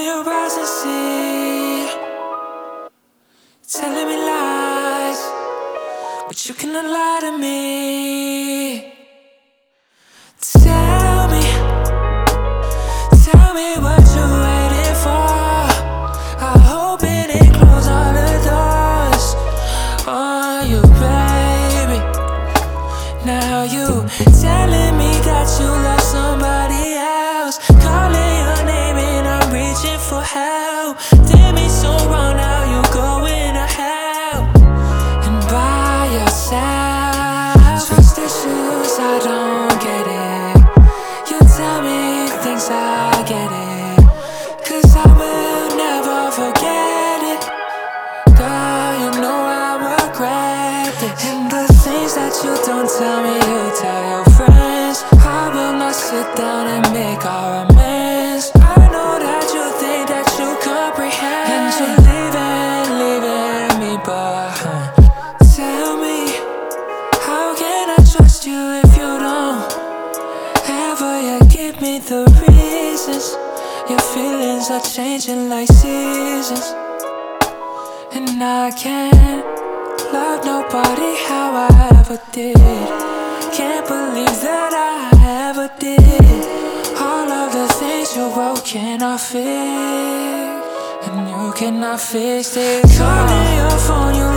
your eyes and see, telling me lies, but you cannot lie to me. Tell me what you're waiting for. I hope it didn't close all the doors on you, baby. Now you telling me that you love somebody else, calling your name and I'm reaching for help. Did me so wrong, now you going to hell and by yourself. Trust issues, I don't get it. You tell me things, I get it, 'cause I will never forget it. Girl, you know I regret it. And the things that you don't tell me, you tell your friends. I will not sit down and make our amends. I know that you think that you comprehend, and you're leaving me behind. Tell me, how can I trust you if you don't ever yet give me the reasons? Your feelings are changing like seasons, and I can't love nobody how I ever did. Can't believe that I ever did. All of the things you wrote cannot fix, and you cannot fix it. Calling your phone, you